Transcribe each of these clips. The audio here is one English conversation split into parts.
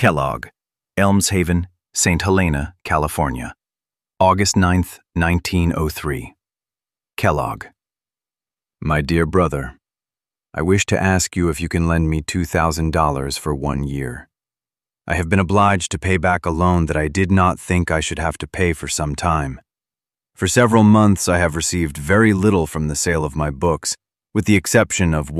Kellogg, Elms Haven, St. Helena, California, August 9th, 1903. Kellogg. My dear brother, I wish to ask you if you can lend me $2,000 for 1 year. I have been obliged to pay back a loan that I did not think I should have to pay for some time. For several months I have received very little from the sale of my books, with the exception of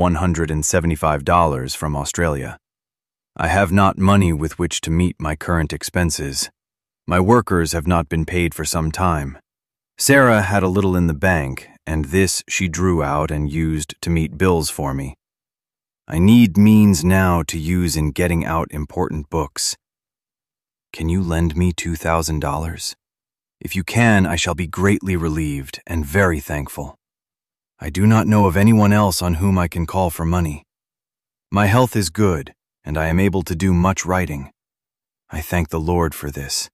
$175 from Australia. I have not money with which to meet my current expenses. My workers have not been paid for some time. Sarah had a little in the bank, and this she drew out and used to meet bills for me. I need means now to use in getting out important books. Can you lend me $2,000? If you can, I shall be greatly relieved and very thankful. I do not know of anyone else on whom I can call for money. My health is good, and I am able to do much writing. I thank the Lord for this.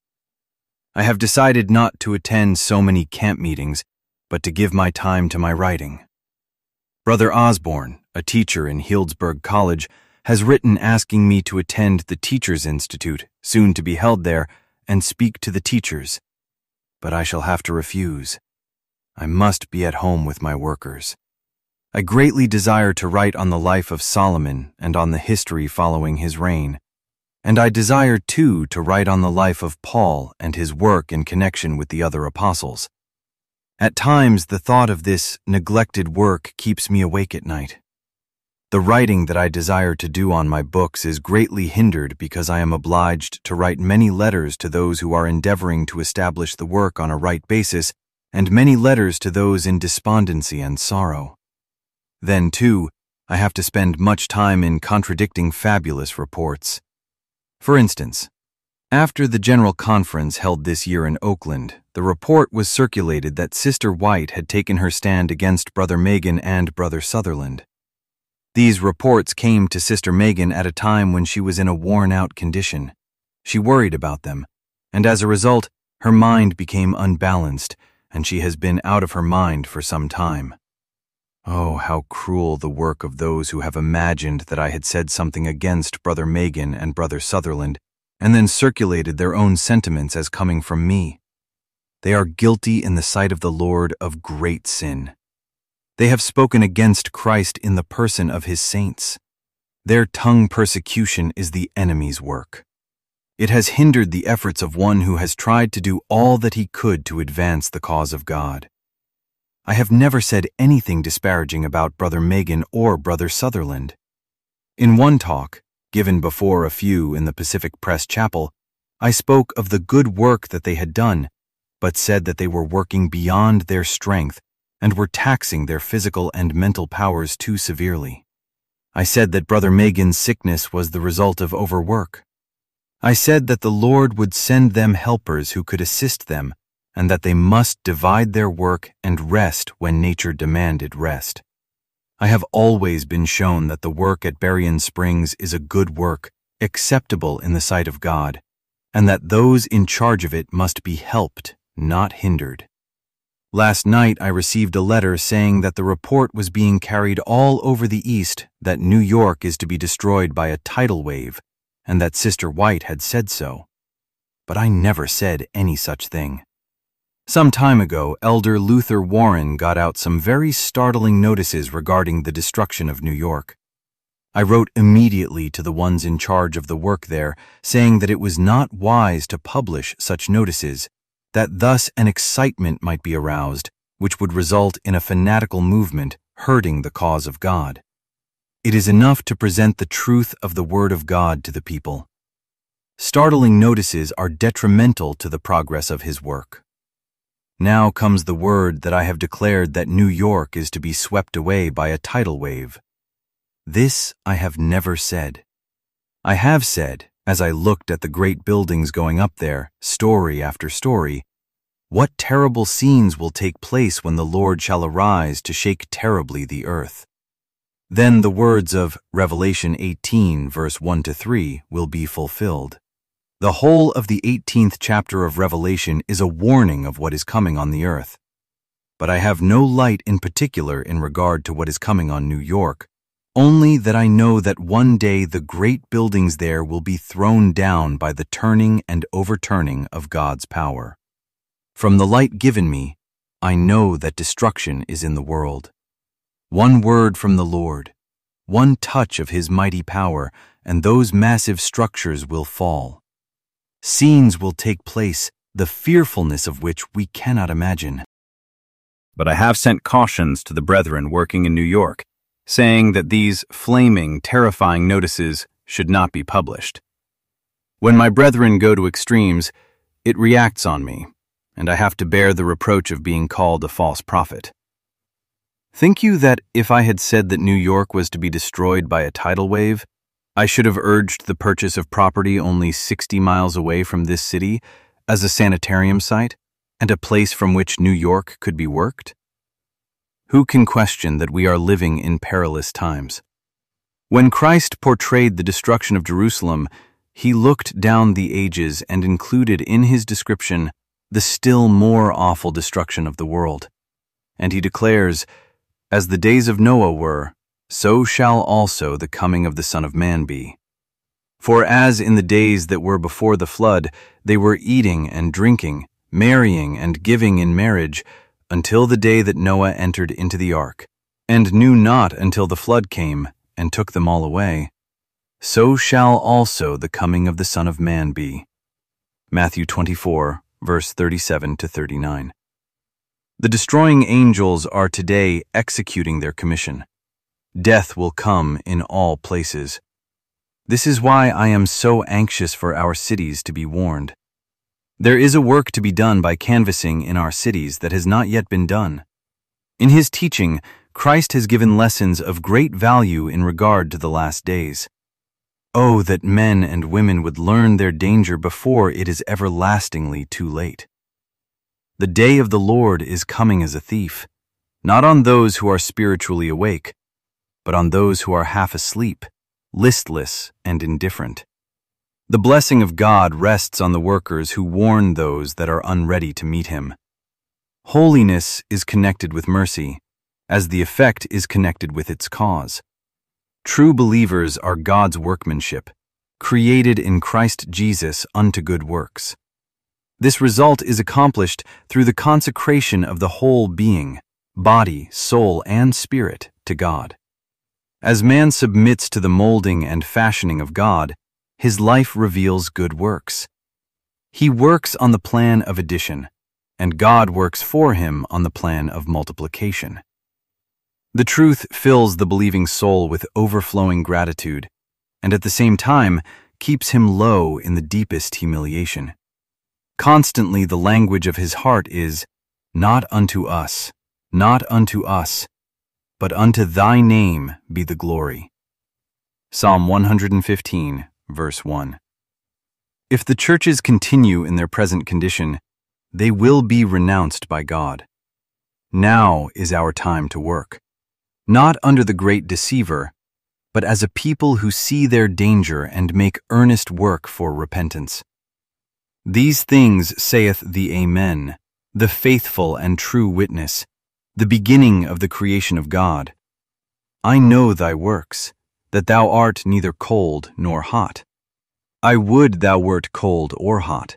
I have decided not to attend so many camp meetings, but to give my time to my writing. Brother Osborne, a teacher in Healdsburg College, has written asking me to attend the Teachers Institute, soon to be held there, and speak to the teachers. But I shall have to refuse. I must be at home with my workers. I greatly desire to write on the life of Solomon and on the history following his reign. And I desire, too, to write on the life of Paul and his work in connection with the other apostles. At times, the thought of this neglected work keeps me awake at night. The writing that I desire to do on my books is greatly hindered because I am obliged to write many letters to those who are endeavoring to establish the work on a right basis, and many letters to those in despondency and sorrow. Then, too, I have to spend much time in contradicting fabulous reports. For instance, after the General Conference held this year in Oakland, the report was circulated that Sister White had taken her stand against Brother Megan and Brother Sutherland. These reports came to Sister Megan at a time when she was in a worn-out condition. She worried about them, and as a result, her mind became unbalanced, and she has been out of her mind for some time. Oh, how cruel the work of those who have imagined that I had said something against Brother Megan and Brother Sutherland, and then circulated their own sentiments as coming from me. They are guilty in the sight of the Lord of great sin. They have spoken against Christ in the person of his saints. Their tongue persecution is the enemy's work. It has hindered the efforts of one who has tried to do all that he could to advance the cause of God. I have never said anything disparaging about Brother Megan or Brother Sutherland. In one talk, given before a few in the Pacific Press Chapel, I spoke of the good work that they had done, but said that they were working beyond their strength and were taxing their physical and mental powers too severely. I said that Brother Megan's sickness was the result of overwork. I said that the Lord would send them helpers who could assist them, and that they must divide their work and rest when nature demanded rest. I have always been shown that the work at Berrien Springs is a good work, acceptable in the sight of God, and that those in charge of it must be helped, not hindered. Last night I received a letter saying that the report was being carried all over the East that New York is to be destroyed by a tidal wave, and that Sister White had said so. But I never said any such thing. Some time ago, Elder Luther Warren got out some very startling notices regarding the destruction of New York. I wrote immediately to the ones in charge of the work there, saying that it was not wise to publish such notices, that thus an excitement might be aroused, which would result in a fanatical movement hurting the cause of God. It is enough to present the truth of the Word of God to the people. Startling notices are detrimental to the progress of his work. Now comes the word that I have declared that New York is to be swept away by a tidal wave. This I have never said. I have said, as I looked at the great buildings going up there, story after story, what terrible scenes will take place when the Lord shall arise to shake terribly the earth. Then the words of Revelation 18, verse 1-3 will be fulfilled. The whole of the 18th chapter of Revelation is a warning of what is coming on the earth. But I have no light in particular in regard to what is coming on New York, only that I know that one day the great buildings there will be thrown down by the turning and overturning of God's power. From the light given me, I know that destruction is in the world. One word from the Lord, one touch of His mighty power, and those massive structures will fall. Scenes will take place, the fearfulness of which we cannot imagine. But I have sent cautions to the brethren working in New York, saying that these flaming, terrifying notices should not be published. When my brethren go to extremes, it reacts on me, and I have to bear the reproach of being called a false prophet. Think you that if I had said that New York was to be destroyed by a tidal wave, I should have urged the purchase of property only 60 miles away from this city as a sanitarium site and a place from which New York could be worked? Who can question that we are living in perilous times? When Christ portrayed the destruction of Jerusalem, He looked down the ages and included in His description the still more awful destruction of the world. And He declares, "As the days of Noah were, so shall also the coming of the Son of Man be. For as in the days that were before the flood, they were eating and drinking, marrying and giving in marriage, until the day that Noah entered into the ark, and knew not until the flood came and took them all away, so shall also the coming of the Son of Man be." Matthew 24, verse 37 to 39. The destroying angels are today executing their commission. Death will come in all places. This is why I am so anxious for our cities to be warned. There is a work to be done by canvassing in our cities that has not yet been done. In His teaching, Christ has given lessons of great value in regard to the last days. Oh, that men and women would learn their danger before it is everlastingly too late. The day of the Lord is coming as a thief, not on those who are spiritually awake, but on those who are half asleep, listless and indifferent. The blessing of God rests on the workers who warn those that are unready to meet Him. Holiness is connected with mercy, as the effect is connected with its cause. True believers are God's workmanship, created in Christ Jesus unto good works. This result is accomplished through the consecration of the whole being, body, soul, and spirit to God. As man submits to the molding and fashioning of God, his life reveals good works. He works on the plan of addition, and God works for him on the plan of multiplication. The truth fills the believing soul with overflowing gratitude, and at the same time keeps him low in the deepest humiliation. Constantly the language of his heart is, "Not unto us, not unto us, but unto thy name be the glory." Psalm 115, verse 1. If the churches continue in their present condition, they will be renounced by God. Now is our time to work, not under the great deceiver, but as a people who see their danger and make earnest work for repentance. These things saith the Amen, the faithful and true witness, the beginning of the creation of God. I know thy works, that thou art neither cold nor hot. I would thou wert cold or hot.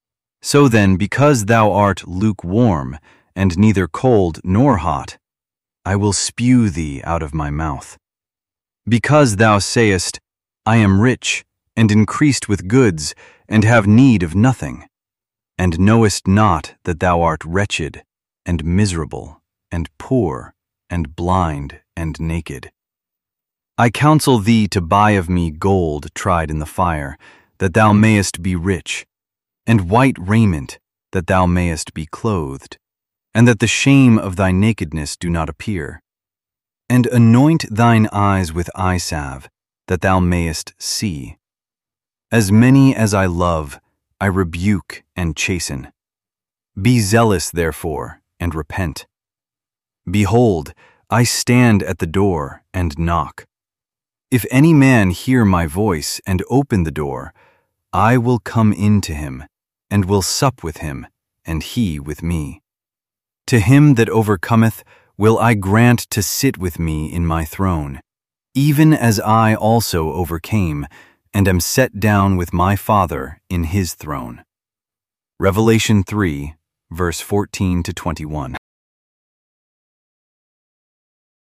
So then, because thou art lukewarm, and neither cold nor hot, I will spew thee out of my mouth. Because thou sayest, I am rich, and increased with goods, and have need of nothing, and knowest not that thou art wretched, and miserable, and poor, and blind, and naked. I counsel thee to buy of me gold tried in the fire, that thou mayest be rich, and white raiment, that thou mayest be clothed, and that the shame of thy nakedness do not appear. And anoint thine eyes with eye salve, that thou mayest see. As many as I love, I rebuke and chasten. Be zealous, therefore, and repent. Behold, I stand at the door and knock. If any man hear my voice and open the door, I will come in to him, and will sup with him, and he with me. To him that overcometh will I grant to sit with me in my throne, even as I also overcame and am set down with my Father in his throne. Revelation 3, verse 14 to 21.